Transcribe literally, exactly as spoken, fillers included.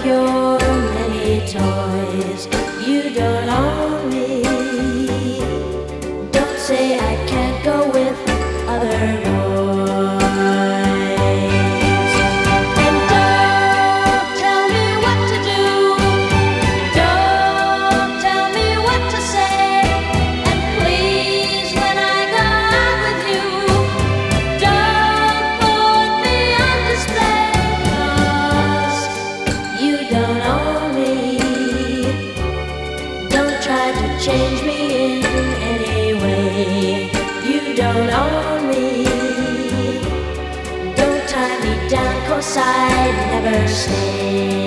of your many toys. You don't own me. Don't say I can't go with other boys. And don't tell me what to do. Don't tell me what to say. And please, when I go out with you, don't put me on display. 'Cause you don't own me. Don't try to change me in any way. You don't own me. Don't tie me down, 'cause I'd never stay.